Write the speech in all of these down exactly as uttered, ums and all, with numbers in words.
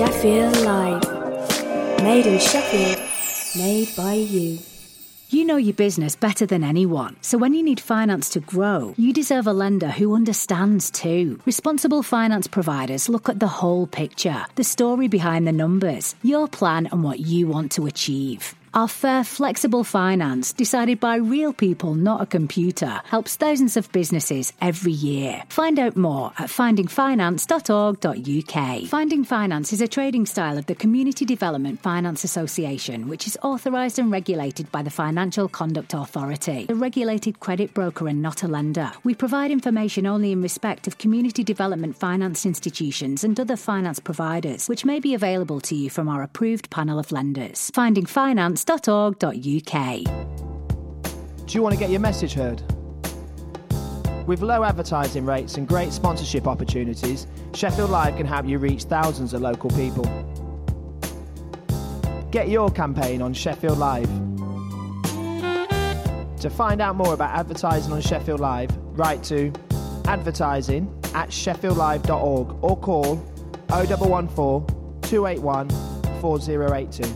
Sheffield Live. Made in Sheffield, made by you. You know your business better than anyone, so when you need finance to grow, you deserve a lender who understands too. Responsible finance providers look at the whole picture, the story behind the numbers, your plan and what you want to achieve. Our fair, flexible finance, decided by real people, not a computer, helps thousands of businesses every year. Find out more at finding finance dot org dot U K. Finding Finance is a trading style of the Community Development Finance Association, which is authorised and regulated by the Financial Conduct Authority, a regulated credit broker and not a lender. We provide information only in respect of community development finance institutions and other finance providers, which may be available to you from our approved panel of lenders. Finding Finance dot org dot U K. Do you want to get your message heard? With low advertising rates and great sponsorship opportunities, Sheffield Live can help you reach thousands of local people. Get your campaign on Sheffield Live. To find out more about advertising on Sheffield Live, write to advertising at sheffield live dot org or call oh one one four, two eight one, four oh eight two.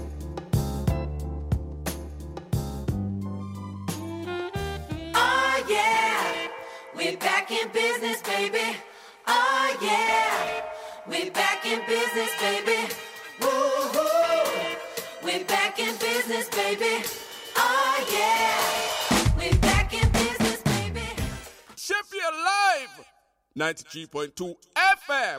We're back in business, baby. Oh, yeah. We're back in business, baby. Woo-hoo. We're back in business, baby. Oh, yeah. We're back in business, baby. Sheffield Live, ninety-three point two F M.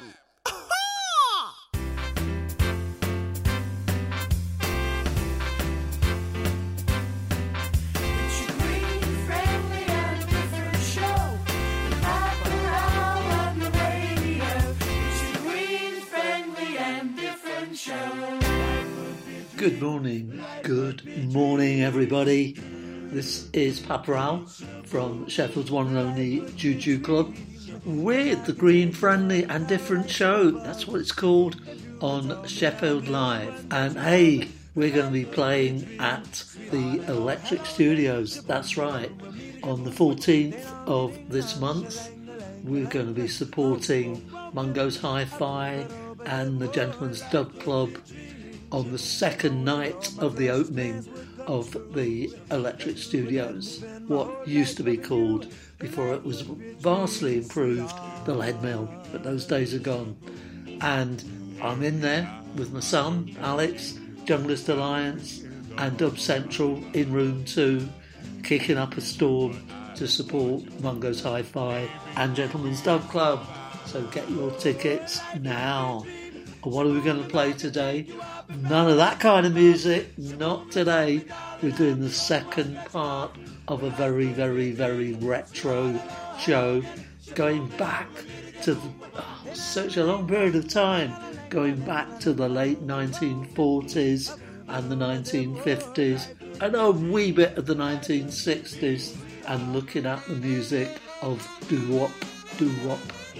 Good morning, good morning everybody. This is Papa Al from Sheffield's one and only Juju Club with the Green Friendly and Different Show. That's what it's called on Sheffield Live. And hey, we're going to be playing at the Electric Studios. That's right. On the fourteenth of this month, we're going to be supporting Mungo's Hi-Fi and the Gentleman's Dub Club on the second night of the opening of the Electric Studios, what used to be called, before it was vastly improved, the Lead Mill, but those days are gone. And I'm in there with my son, Alex, Junglist Alliance and Dub Central in room two, kicking up a storm to support Mungo's Hi-Fi and Gentleman's Dub Club. So get your tickets now. And what are we going to play today? None of that kind of music, not today. We're doing the second part of a very, very, very retro show, going back to the, oh, such a long period of time, going back to the late nineteen forties and the nineteen fifties and a wee bit of the nineteen sixties, and looking at the music of doo-wop, doo-wop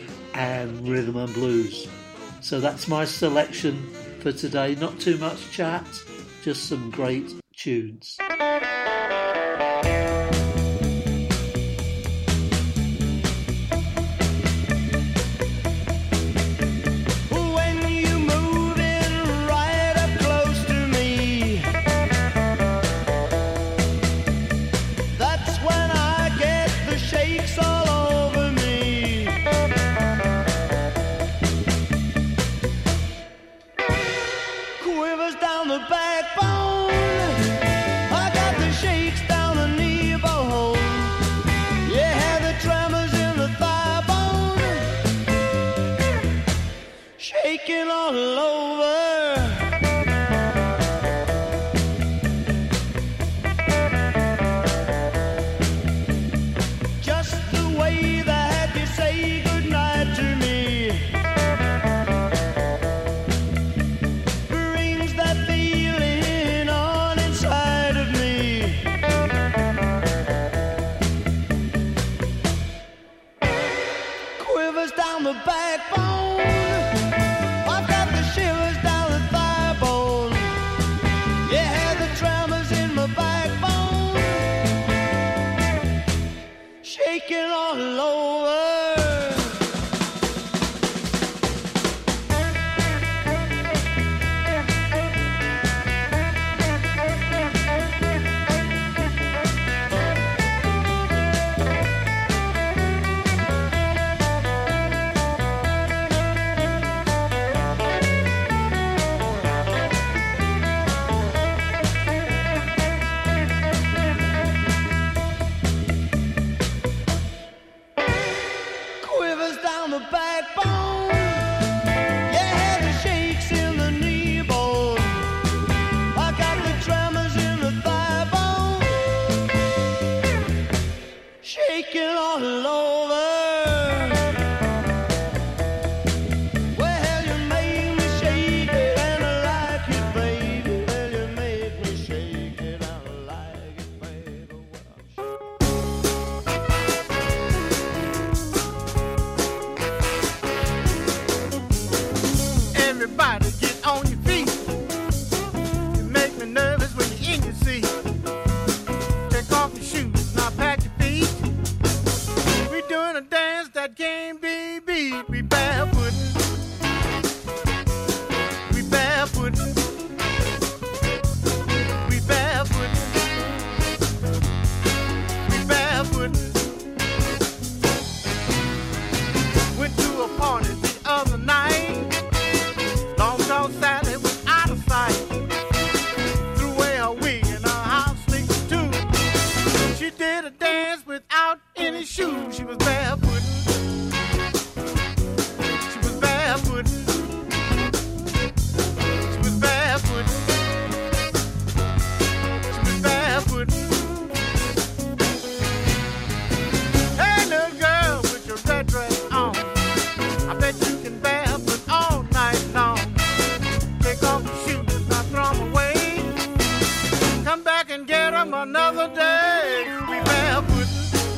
and rhythm and blues. So that's my selection for today. Not too much chat, just some great tunes. Down the backbone, I've got the shivers down those days, we barefoot.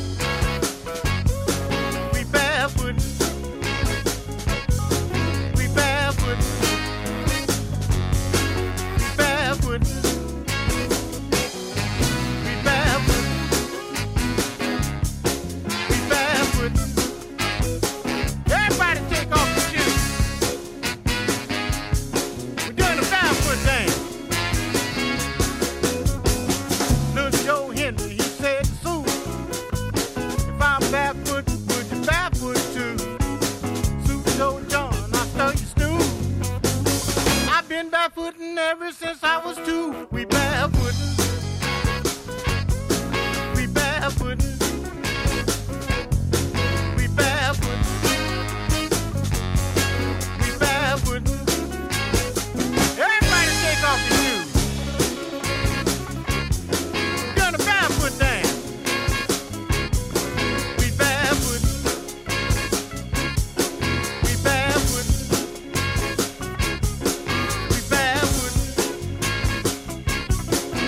We barefoot. We barefoot. We barefoot. We barefoot. We barefoot. Everybody take off your shoes. We're doing a barefoot dance. Little Joe Henry, he said to Sue, if I'm barefoot, would you barefoot too? Sue told John, I stole your stew. I've been barefooting ever since I was two. We barefooting. We barefooting. We barefooting. We barefooting. Everybody take off your shoes. Doing a barefoot dance. We barefoot. We barefoot. We barefoot.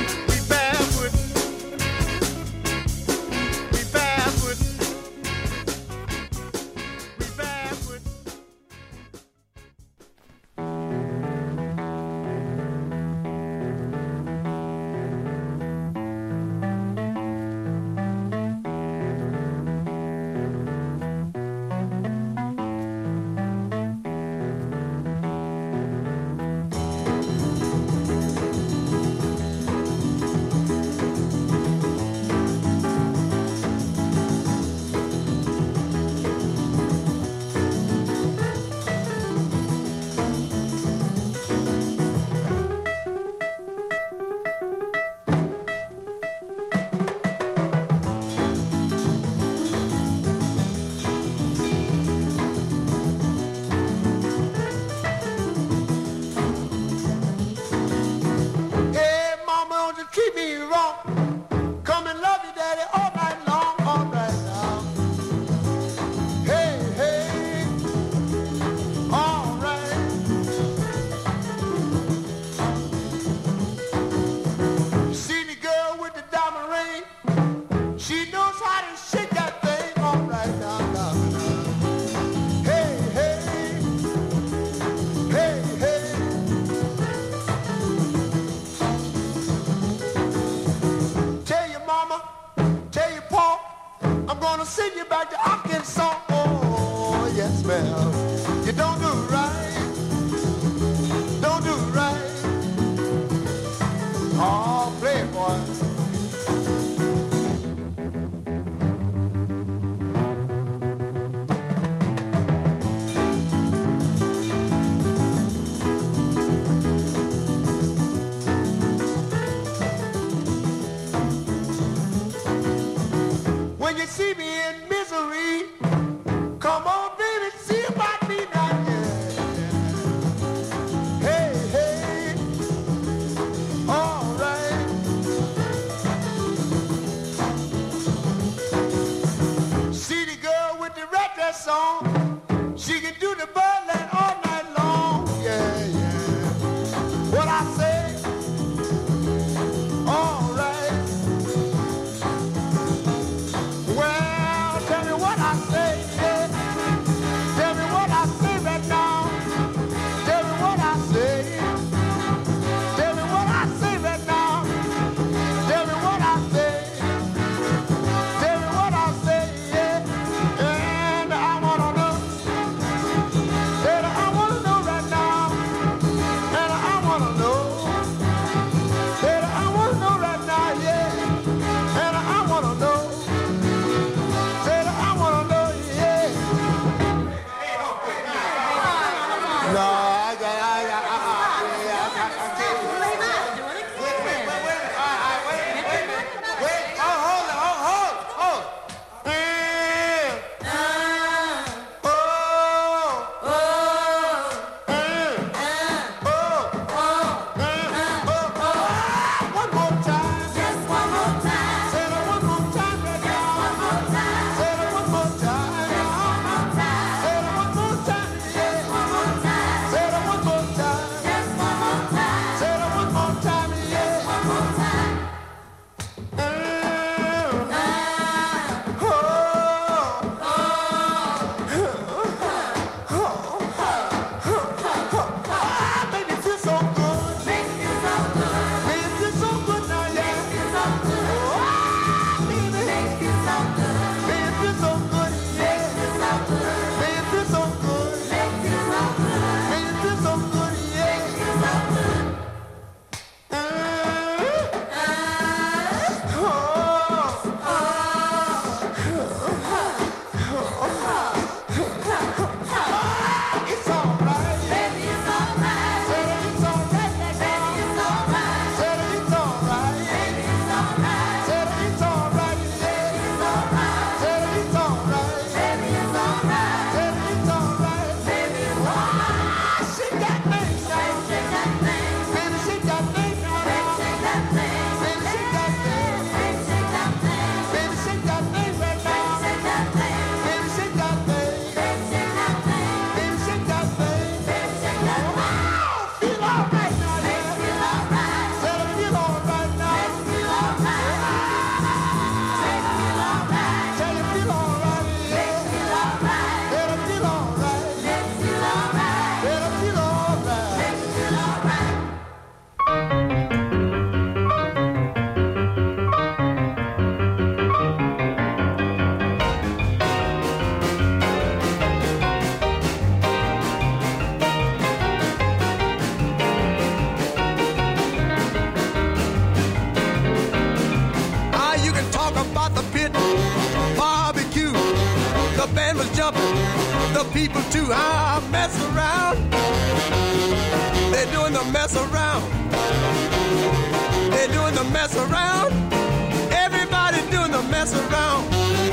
The people too, I mess around. They're doing the mess around. They're doing the mess around. Everybody doing the mess around.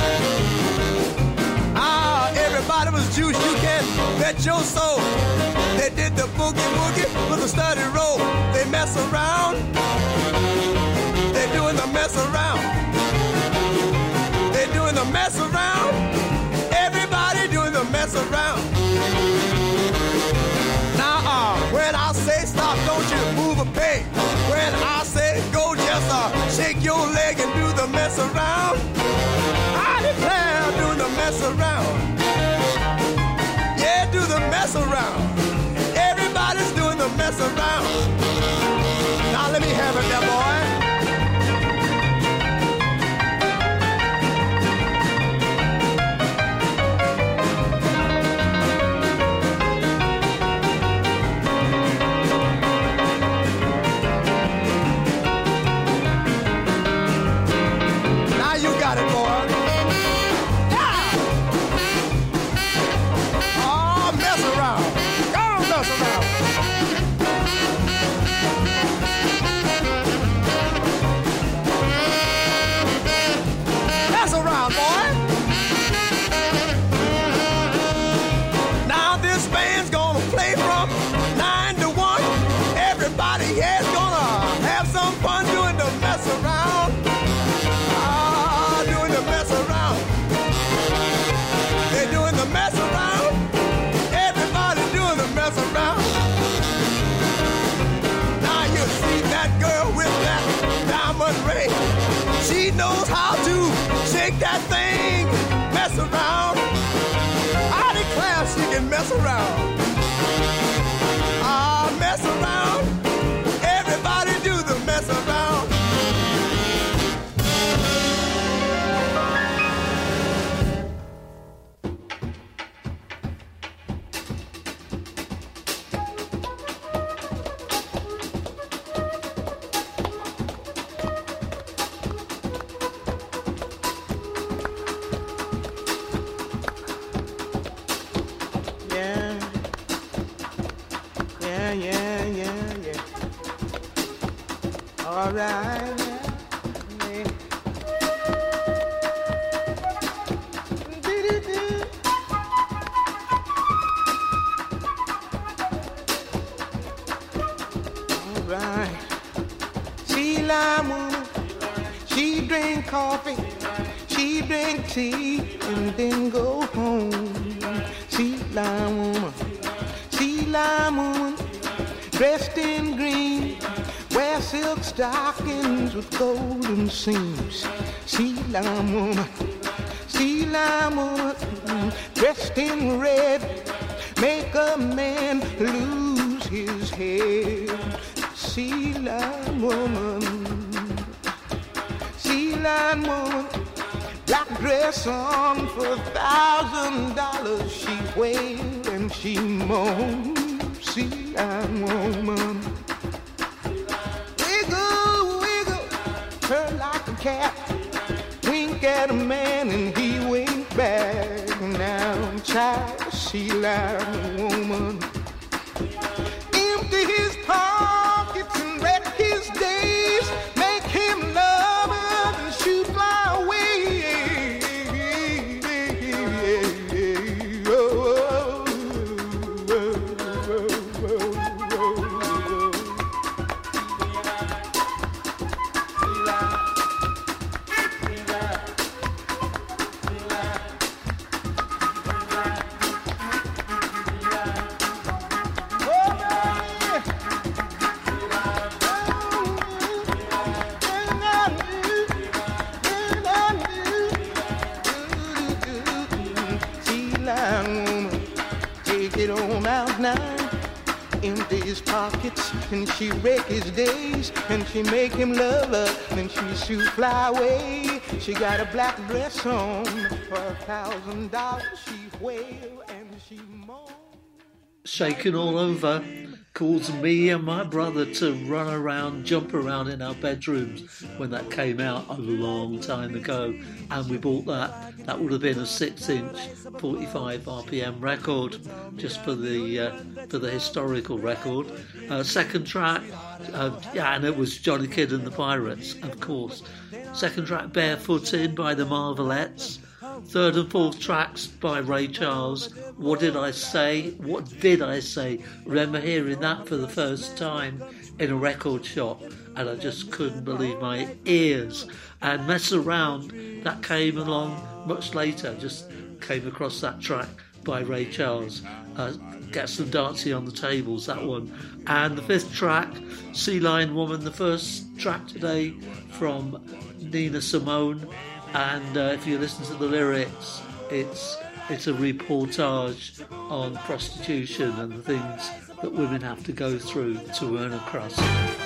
Ah, everybody was juice, you can bet your soul. They did the boogie woogie with a steady roll. They mess around. They're doing the mess around. They're doing the mess around. Everybody doing the mess around. Now, uh, when I say stop, don't you move a peg. When I say go, just uh, shake your leg and do the mess around. I declare, doing the mess around. Yeah, do the mess around. Everybody's doing the mess around. Now let me have it there, boy. She knows how to shake that thing, mess around. I declare she can mess around. Ah, mess around. Everybody do the mess around. And then go home. Sea line woman, sea line woman, dressed in green, wear silk stockings with golden seams. Sea line woman, sea line woman, dressed in red, make a man lose his head. Sea line woman, sea line woman, black dress on for a thousand dollars. She wailed and she moaned. Sea line woman, wiggle, wiggle, her like a cat. Wink at a man and he winked back. Now, child, sea line woman, empty his pockets and wreck his days. Make him love her and she fly away. empty his pockets, and she wreck his days, and she make him love her, then she shoot fly away. She got a black dress on for a thousand dollars. She wail and she moan. Shaking all over, caused me and my brother to run around, jump around in our bedrooms when that came out a long time ago. And we bought that. That would have been a six-inch, forty-five R P M record, just for the uh, for the historical record. Uh, second track, uh, yeah, and it was Johnny Kidd and the Pirates, of course. Second track, Barefooted by the Marvelettes. Third and fourth tracks by Ray Charles. What Did I Say? What Did I Say? Remember hearing that for the first time in a record shop, and I just couldn't believe my ears. And Mess Around, that came along much later, just came across that track by Ray Charles. Uh, Get Some Dancing on the Tables, that one. And the fifth track, Sea Lion Woman, the first track today from Nina Simone. And uh, if you listen to the lyrics, it's it's a reportage on prostitution and the things that women have to go through to earn a crust.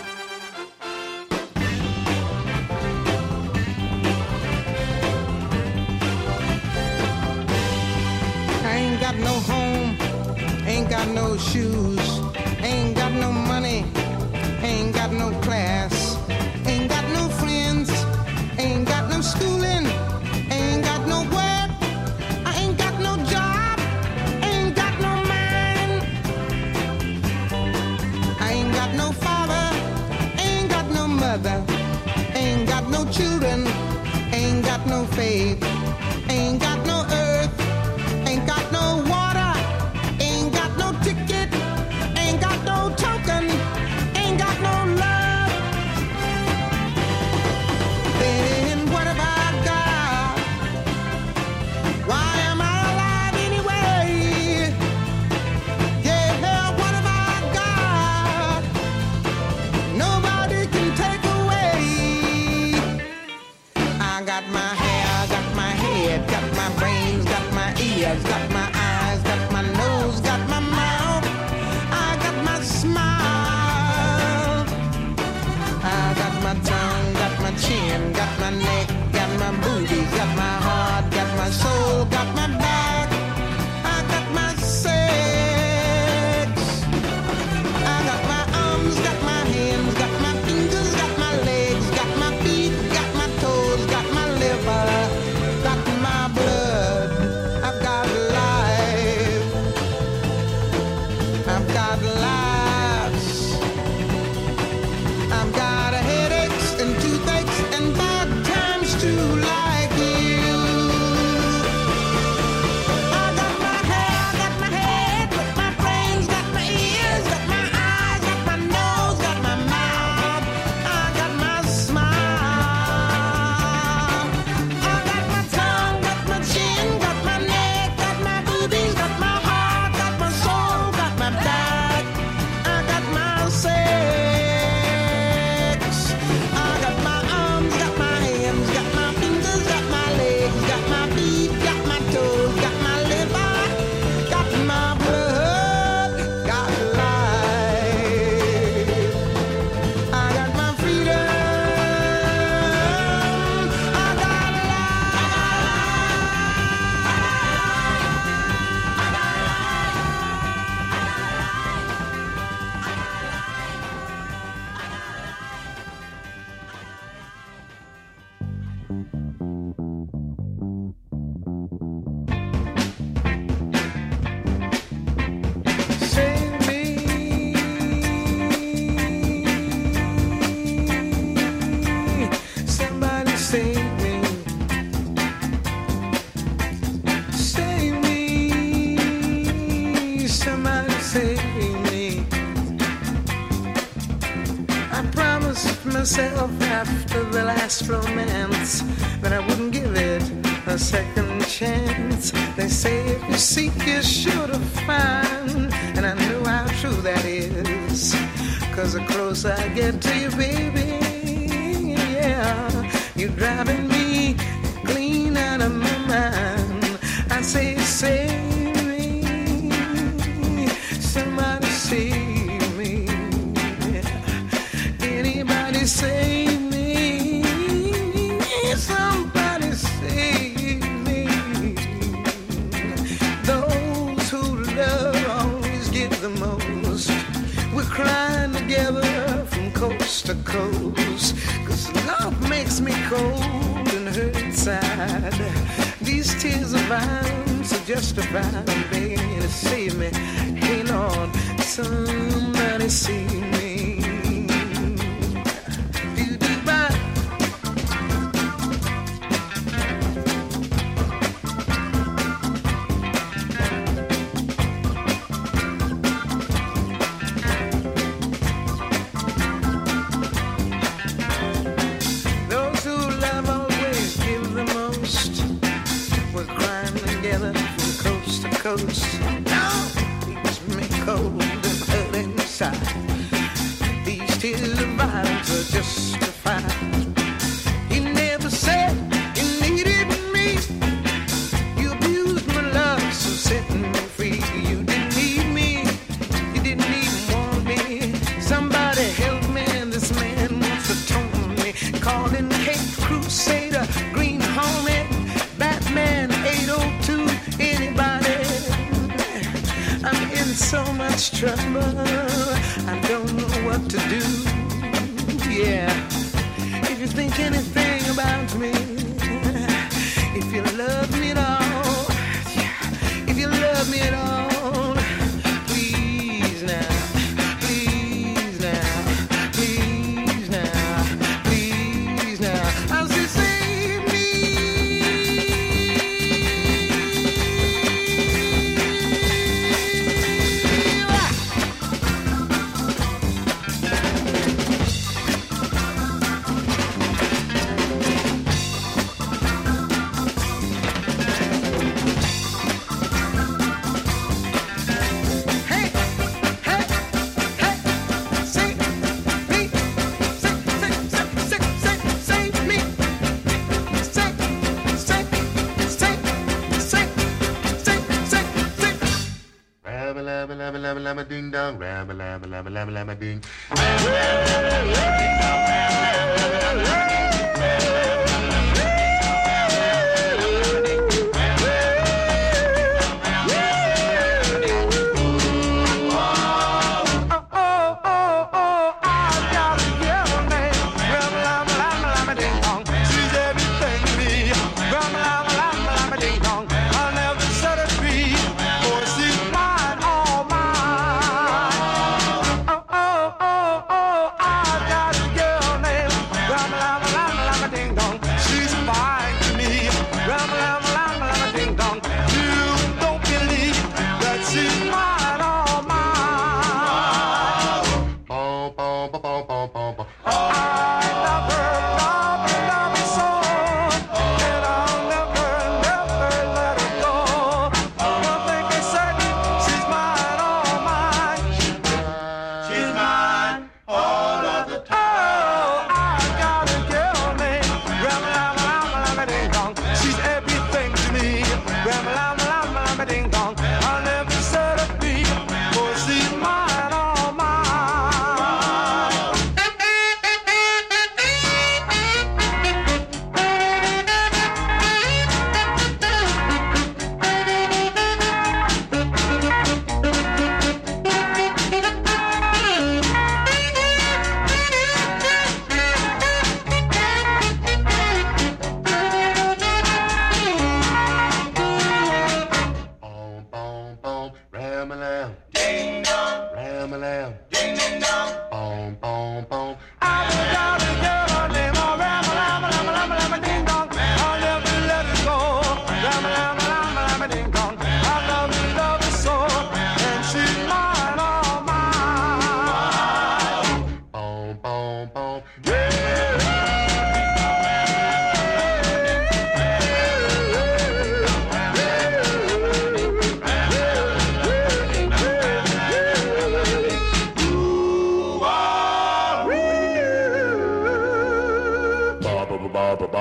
I ain't got no home, ain't got no shoes, ain't got no money, ain't got no class, ain't got no friends, ain't got no schooling, ain't got no work, I ain't got no job, ain't got no mind. I ain't got no father, ain't got no mother, ain't got no children, ain't got no faith, ain't got no earth, ain't got no water, ain't got no ticket, ain't got no token, ain't got no love. Then what have I got? Why am I alive anyway? Yeah, what have I got? Nobody can take away. I got my hair, got my head, got my brains, got my ears, got my eyes, got my nose, got my mouth. I got my smile. I got my tongue, got my chin, got my neck, got my booty, got my heart, got my soul, got my back. I got my sex. I got my arms, got my hands, got my fingers, got my legs, got my feet, got my toes, got my liver, got my blood. I've got life. I've got laughs. I've got headaches and toothaches and bad times too, like you. I got my hair, got my head, got my brains, got my ears, got my eyes, got my nose, got my mouth. I got my smile. I got my tongue, got my chin, got my neck, got my boobies, got my heart, got my soul, got my back. I got my sex. I got my arms, got my hands, got my fingers, got my legs, got my feet, got my toes, got my liver, got my blood, got life. I got my freedom. I got Save me. Somebody save me. Save me. Somebody save me. I promised myself after the last romance that I wouldn't give it a second chance. They say if you seek, you're sure to find, and I know how true that is. Cause the closer I get to you, baby, yeah, you're driving me clean out of my mind. I say, save me, somebody save me. Somebody save me. Somebody save me. Those who love always give the most. We're crying together from coast to coast. Cause love makes me cold and hurt inside. These tears of mine are justified. I'm begging you to save me. Hey Lord, somebody save me. Now, these me cold and hurt inside. These tears of violence are justified. You never said you needed me. You abused my love, so set me free. You didn't need me. You didn't even want me. Somebody help me, this man wants to tone me. Calling Cape Crusader, Green Hornet, Batman eight oh two, anybody. I'm in so much trouble, I don't know what to do. Yeah, if you think anything about me, if you love me at all, if you love me at all, please now, please now, please now, please now. I'll say save me. Lama ding dong, ram lama lama lama lama ding.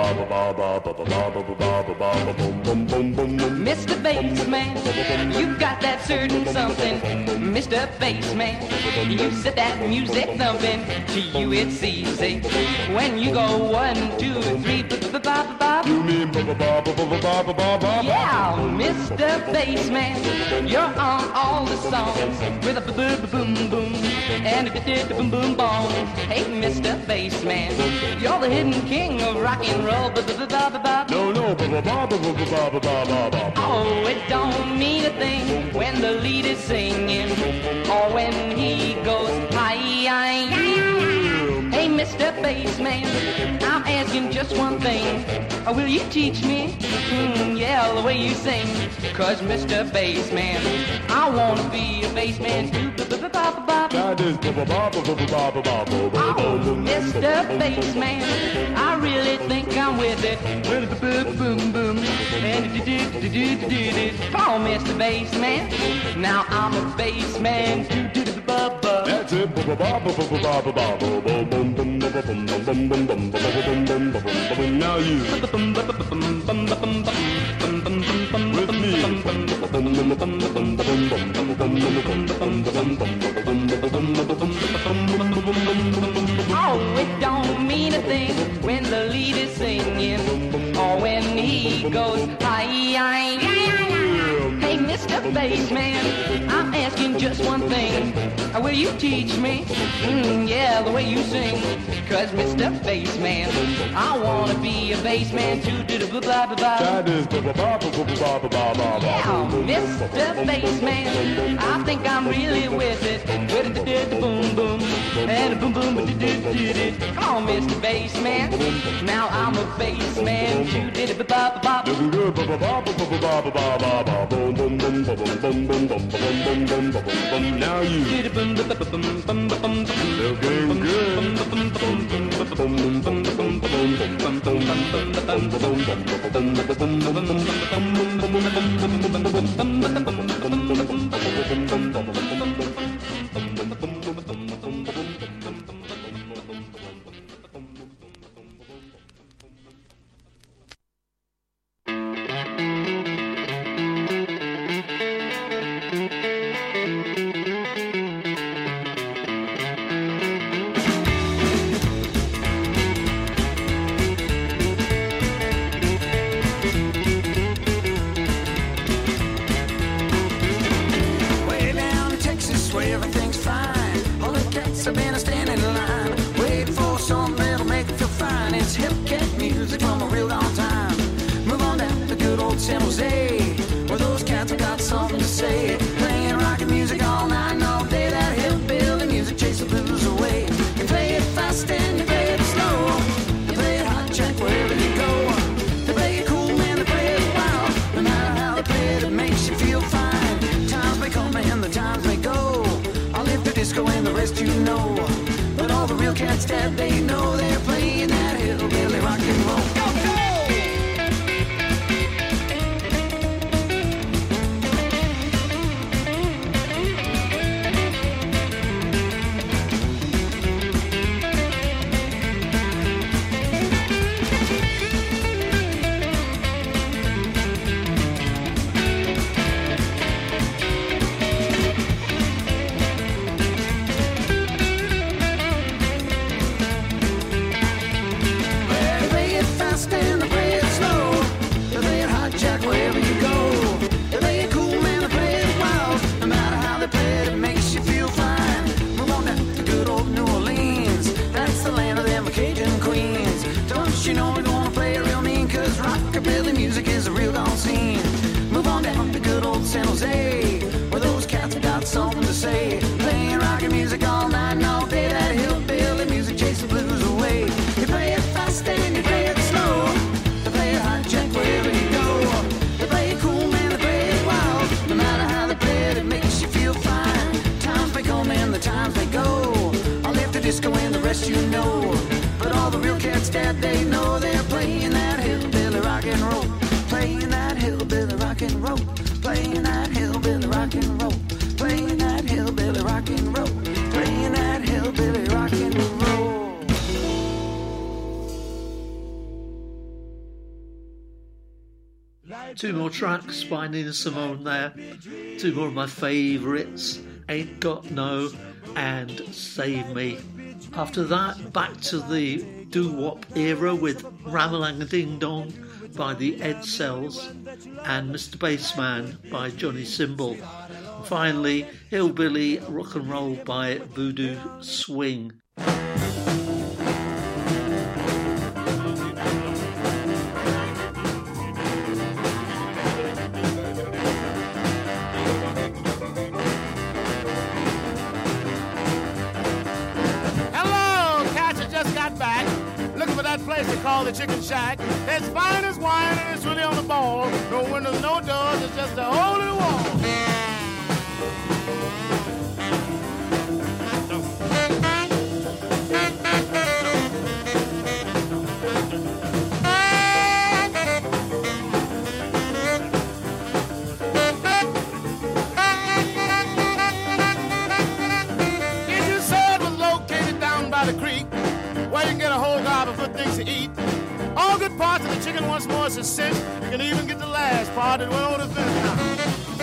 Mister Bassman, you got that certain something. Mister Bassman, you set that music thumping. To you it's easy when you go one, two, three, ba-ba-ba-ba-ba. You mean ba-ba-ba-ba-ba-ba-ba-ba? Yeah, Mister Bassman, you're on all the songs with a boom-boom-boom and a boom-boom bong. Hey, Mister Bassman, you're the hidden king of rock and roll. Ba-ba-ba-ba-ba. No, no, ba-ba-ba-ba-ba-ba-ba-ba. Oh, it don't mean a thing when the lead is singing or when he goes hi-yi. Hey, Mister Bassman, I'm asking just one thing. Uh, will you teach me? Mm, yeah, the way you sing. Cause Mister Bassman, I wanna be a bassman too. That is Oh, Mister Bassman, I really think I'm with it. With the boom, boom, boom, and do do do do do do. Come on, Mister Bassman. Now I'm a bassman too. Do do ba ba. That's it. Now you with me. Oh, it don't mean a thing when the lead is singing or when he goes hi-yi. Hey, Mister Bassman, I'm asking just one thing. Uh, will you teach me? Mm, yeah, the way you sing. Cause Mister Bassman, I wanna be a bassman too. Do blah blah blah blah. That is Yeah, Mister Bassman, I think I'm really with it. With the boom boom and a boom boom do do do do. Come on, Mister Bassman. Now I'm a bassman too. Did it ba ba ba. Now you looking Two more tracks by Nina Simone there. Two more of my favourites, Ain't Got No and Save Me. After that, back to the doo-wop era with Ramalanga Ding Dong by the Ed Cells and Mister Bassman by Johnny Symbol. And finally, Hillbilly Rock and Roll by Voodoo Swing. Place they call the Chicken Shack. It's fine as wine and it's really on the ball. No windows, no doors, it's just a hole in the wall. If you say it was located down by the creek, where you can get a whole gob of good things to eat. All good parts of the chicken once more is a cinch. You can even get the last part that went over the fence.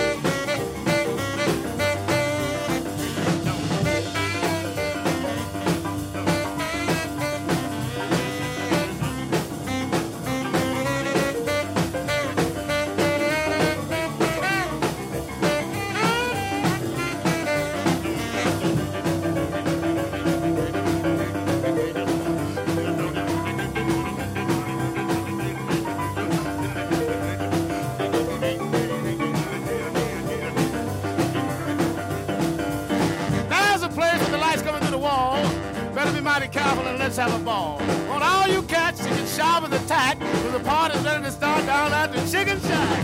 Careful and let's have a ball. On all you cats, you can sharp as a tack, because the party's ready to start down at the Chicken Shack.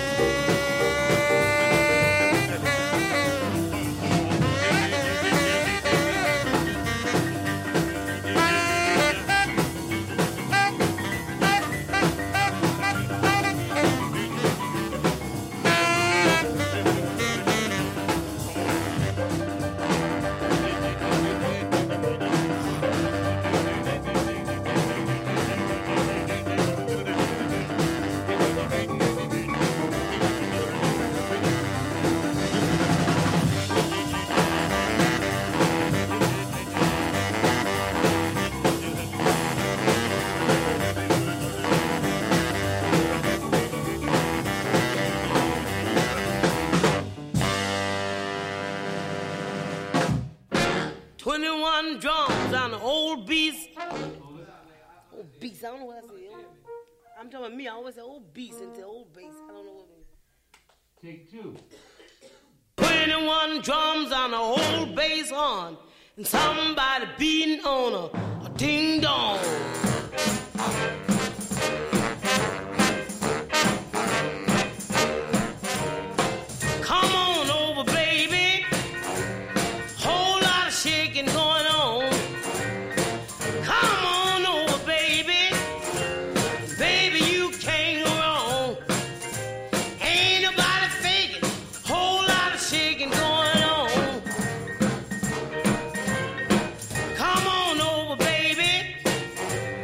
twenty-one drums on the old beast. Old beast, I don't know what I say. I'm talking about me. I always say old beast and say old bass. I don't know what it means. Take two. twenty-one drums on the old bass horn, and somebody beating on a, a ding dong. Come on over, baby. Whole lot of shaking going on. Come on over, baby. Baby, you can't go wrong. Ain't nobody faking. Whole lot of shaking going on. Come on over, baby.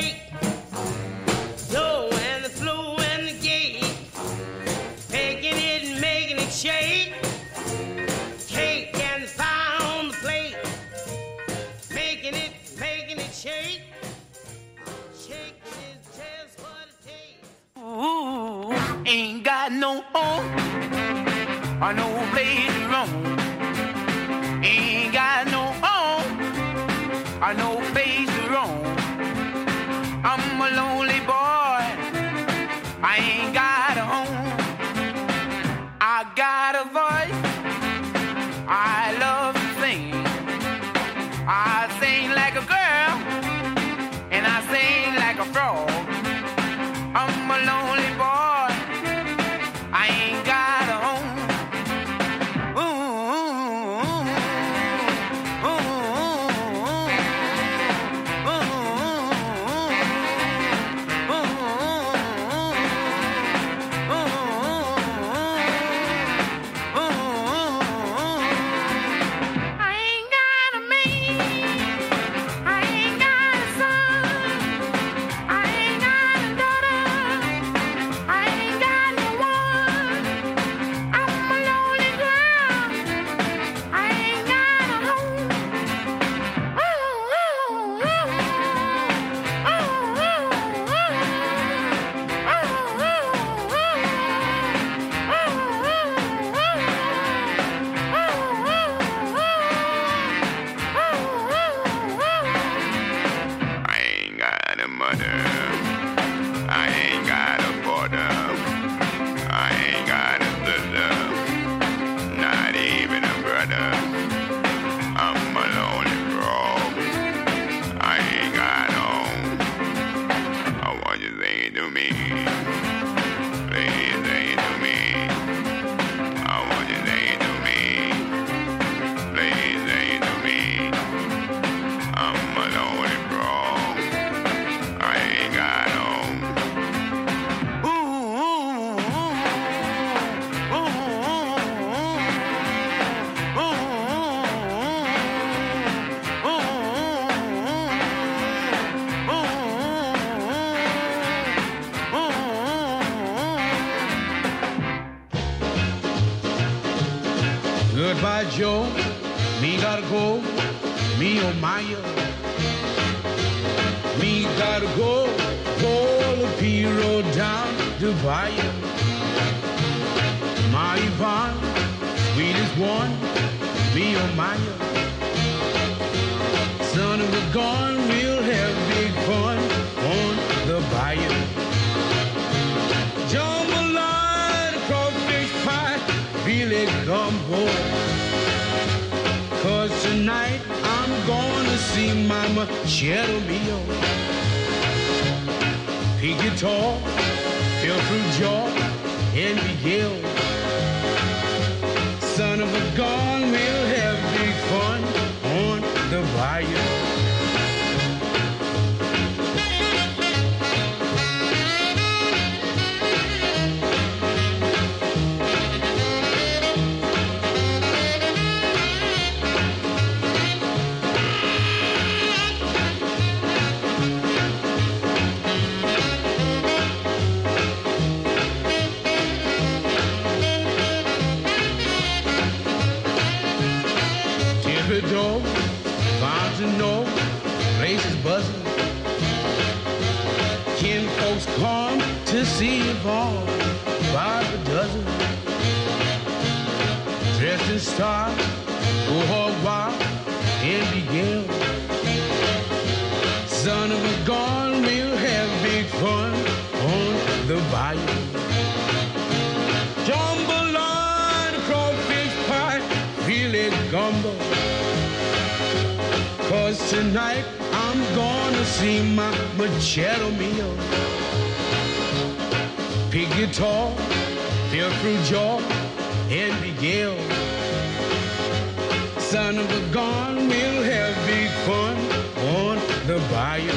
shake. Low and the flow and the gate. Taking it and making it shake. Cake and pie on the plate. Making it, making it shake. Shake is just what it takes. Ooh, ain't got no home or no place to roam. Ain't got no home or no place to roam. I'm a lonely boy. I ain't got a home. I got a voice. I love to sing. I sing like a girl and I sing like a frog. I'm a lonely boy. I ain't got a home. Ooh, ooh, ooh, ooh, I ain't got a man. I ain't got a son. I ain't got a daughter. I ain't got no one. I'm a lonely girl. I ain't got a home. Ooh, ooh, ooh, ooh, ooh, I ain't got a mother. I ain't got a father. I ain't got a sister. Not even a brother. I'm a lonely frog. I ain't got home. I want you to say it to me. Please say it to me. I want you to say it to me. Please say it to me. I'm a lonely frog. I ain't got home. Ooh, ooh, ooh, ooh, ooh, Goodbye, Joe. Me gotta go. Me oh my. Me gotta go. Pull the P road down to Bayou. My Yvonne, sweetest one. Me oh my. Son of a gun, we'll have big fun on the bayou. Jambalaya, crawfish pie, really gumbo. Cause tonight I'm gonna see Mama Cheddar Mio. Pig guitar, Phil Fruit Jaw, and Miguel. Son of a gun, we'll have big fun on the bayou. Door, bound to know, place is buzzing. Kin folks come to see you fall by the dozen. Dressed in style, go hog wild and begin. Son of a gun, we'll have big fun on the bayou. Jambalaya, crawfish pie, really gumbo. Cause tonight I'm gonna see my Machado Mio. Pig guitar, Phil Fruit Jaw, and Miguel. Son of a gun, we'll have big fun on the bayou.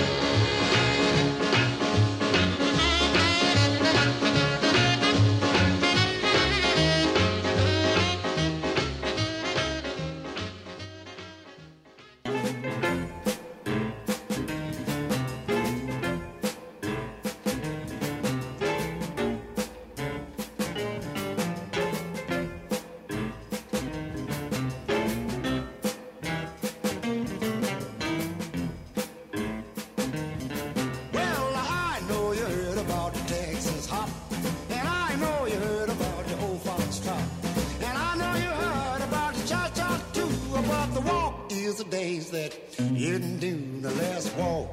is the days that you didn't do the last walk.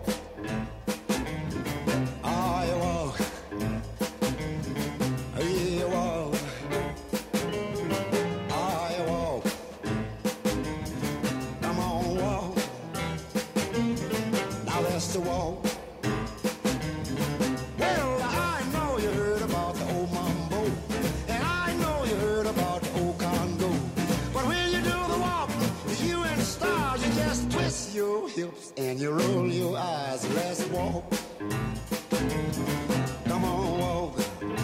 Oh, you walk. Oh, you walk. Oh, you walk. Come on, walk. Now that's the walk. Well, I know you heard about the old mambo, and I know you heard about the old Congo. But when you do the walk, you and the stars, you just twist your hips and you roll your eyes. Let's walk. Come on, walk.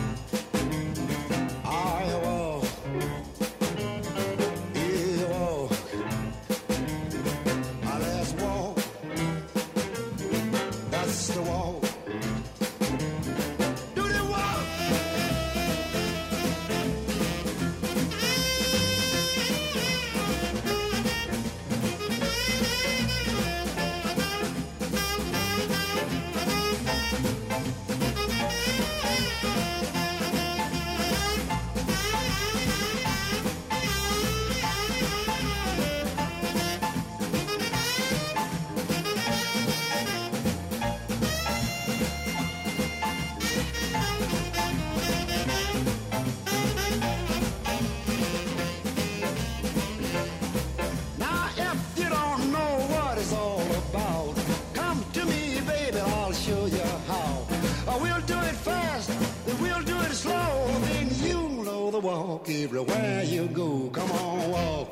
I walk. You walk. Now let's walk. That's the walk. Do the walk. Now, if you don't know what it's all about, come to me, baby, I'll show you how. Uh, we'll do it fast, then we'll do it slow, then you'll know the walk everywhere you go. Come on, walk.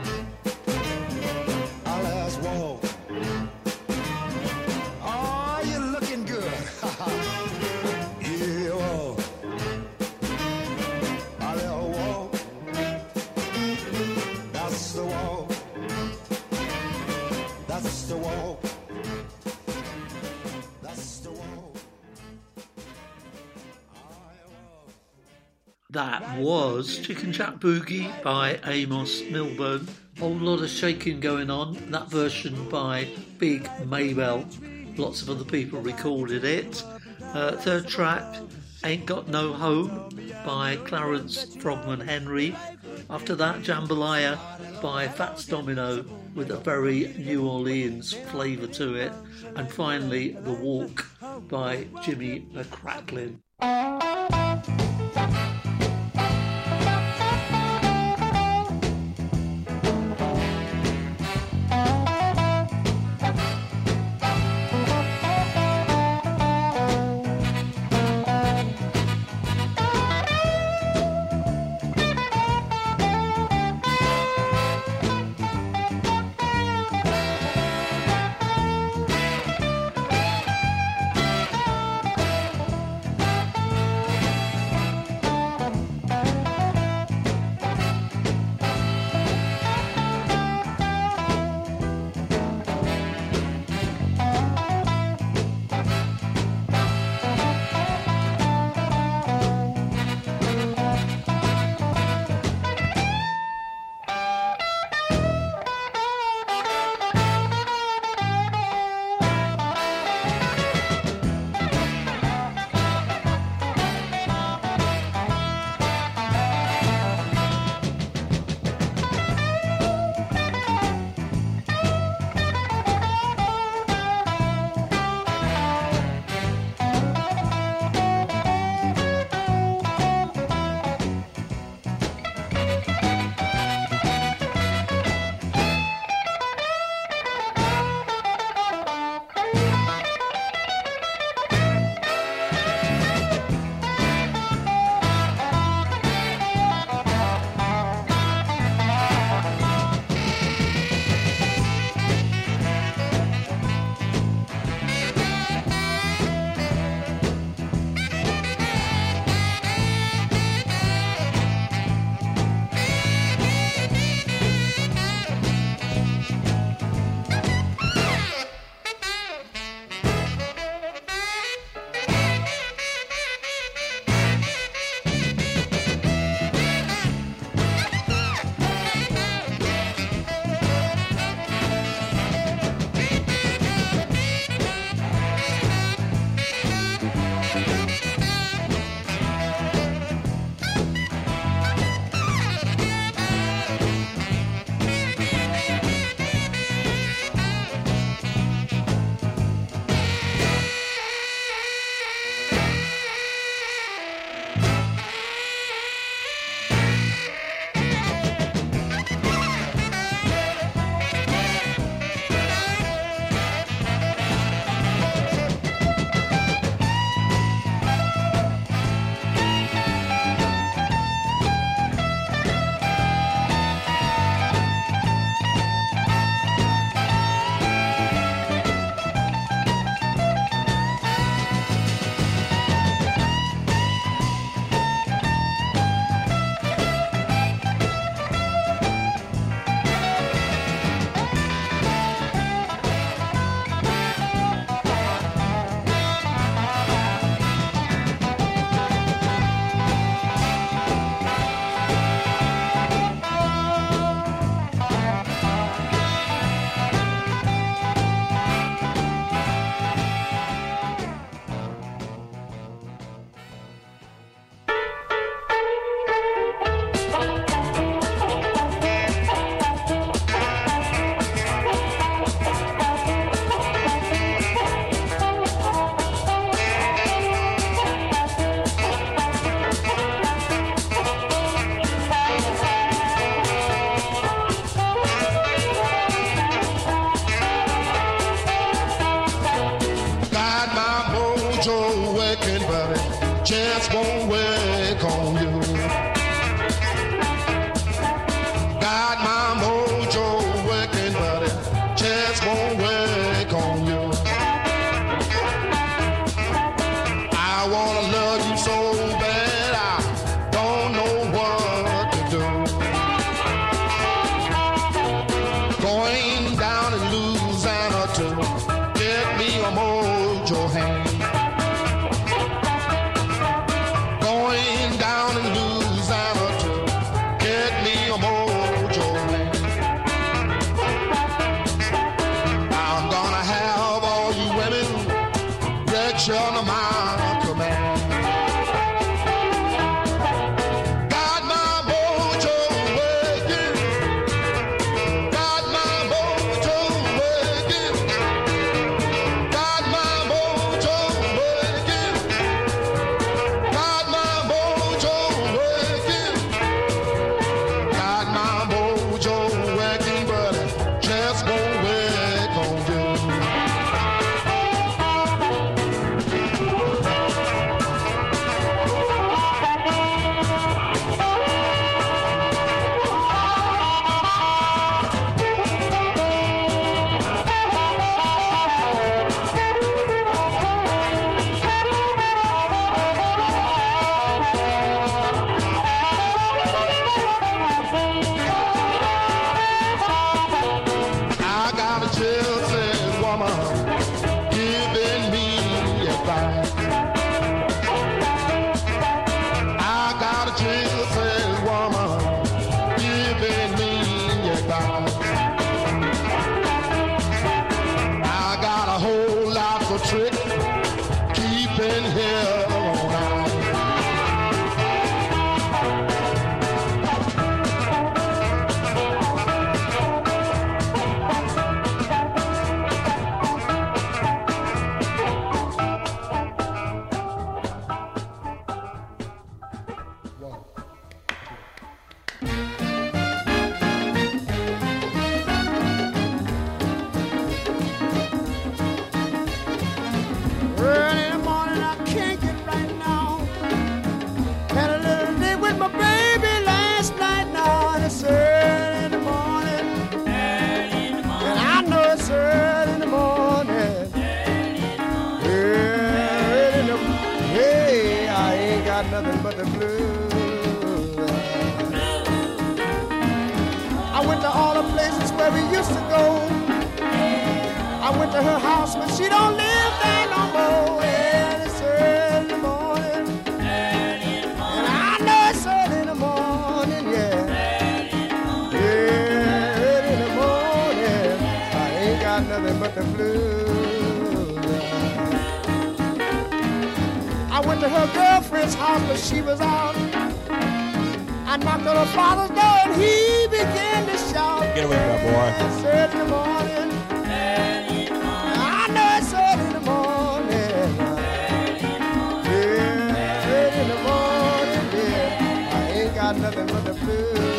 Uh, let's walk. Oh, you're looking good. Yeah, walk. Uh, let's walk. That's the walk. That's the walk. That's the walk. That was Chicken Shack Boogie by Amos Milburn. Whole lot of shaking going on. That version by Big Maybell. Lots of other people recorded it. Uh, third track, Ain't Got No Home by Clarence Frogman Henry. After that, Jambalaya by Fats Domino with a very New Orleans flavour to it. And finally, The Walk by Jimmy McCracklin. march on my command. Got my mojo working. Got my mojo working. Got my mojo working. Got my mojo working. Got my mojo working, but it just won't work on you. I got a jailcell woman giving me advice. I got a jailcell woman giving me advice. I got a whole lot of tricks keeping hell on ice. Early in the morning, I can't get right now. Had a little date with my baby last night now, and it's early in the morning. And I know it's early in the morning. Early in the hey, I ain't got nothing but the blues. I went to all the places where we used to go. I went to her house, but she don't live there no more. And it's early in the morning. And I know it's early in the morning, yeah. Yeah, early in the morning. I ain't got nothing but the blues. I went to her girlfriend's house, but she was out. I knocked on her father's door, and he began to shout. Get away from that boy. It's early in the morning. I know it's early in the morning. Yeah, early in the morning, yeah. I ain't got nothing but the blues.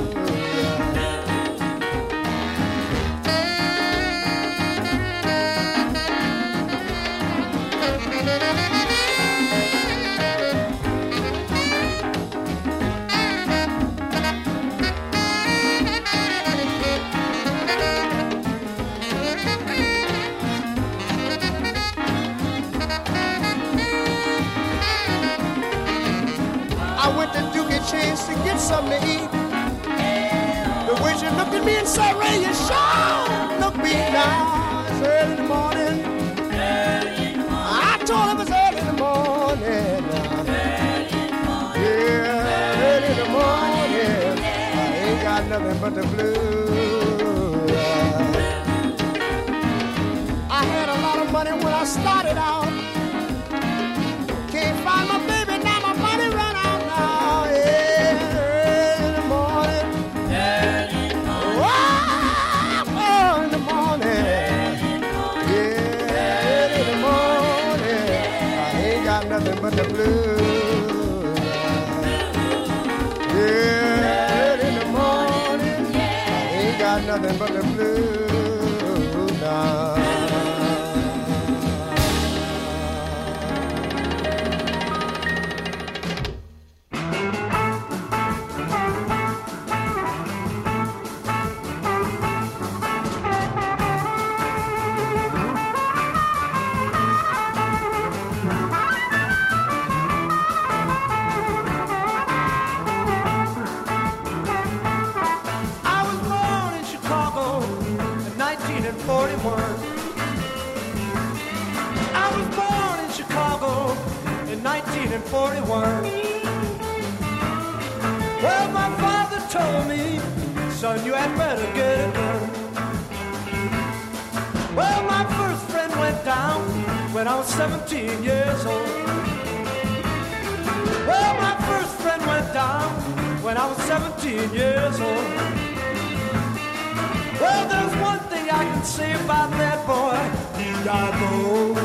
I went to Doogie Chains to get something to eat. The way she looked at me and said, Ray, you sure look me now. It's early in the morning. I told him it's early in the morning. Yeah, early in the morning. I ain't got nothing but the blues. I had a lot of money when I started out. Can't find my baby now, my money run out now. Yeah, early in the morning. Oh, early in the morning. Yeah, early in the morning. I ain't got nothing but the blues. Yeah, early in the morning. I ain't got nothing but the blues now. forty-one. I was born in Chicago in nineteen forty-one. Well, my father told me, son, you had better get it done. Well, my first friend went down when I was seventeen years old. Well, my first friend went down when I was seventeen years old. Well, there's one thing I can say about that boy, he died old.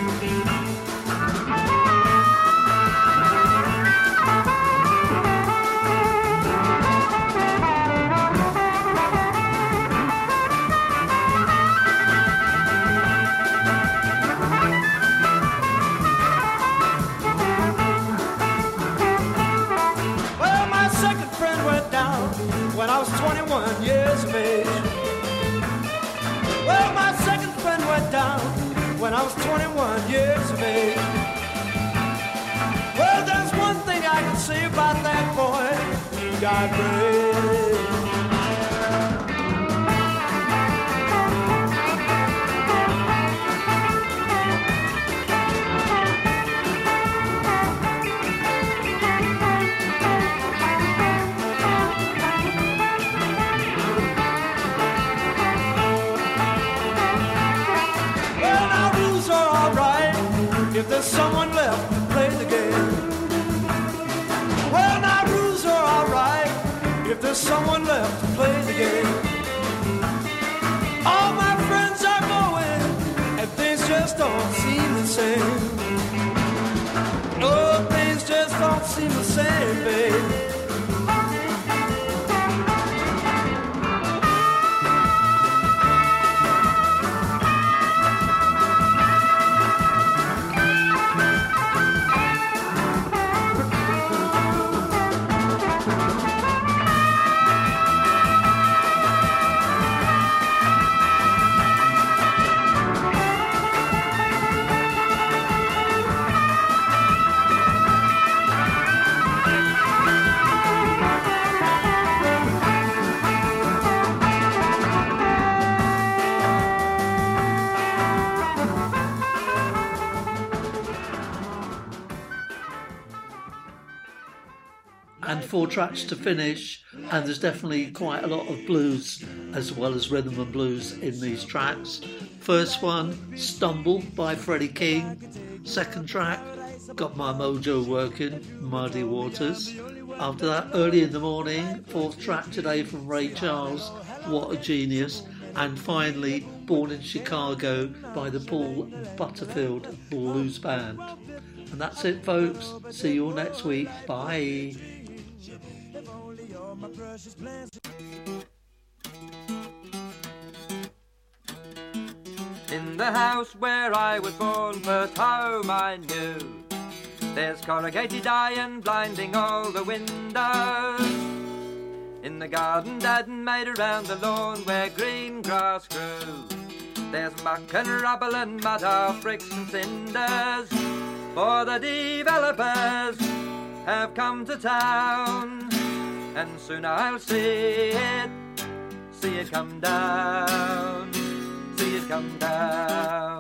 When I was twenty-one years of age. Well, my second friend went down when I was twenty-one years of age. Well, there's one thing I can say about that boy, he got brave. If there's someone left to play the game. Well, now rules are alright if there's someone left to play the game. All my friends are going and things just don't seem the same. No, things just don't seem the same, babe. And four tracks to finish, and there's definitely quite a lot of blues as well as rhythm and blues in these tracks. First one, Stumble by Freddie King. Second track, Got My Mojo Working, Muddy Waters. After that, Early in the Morning. Fourth track today from Ray Charles, What a Genius. And finally, Born in Chicago by the Paul Butterfield Blues Band. And that's it, folks. See you all next week. Bye. In the house where I was born, first home I knew, there's corrugated iron blinding all the windows. In the garden Dad made around the lawn where green grass grew, there's muck and rubble and mud, half bricks and cinders. For the developers have come to town, and soon I'll see it, see it come down, see it come down.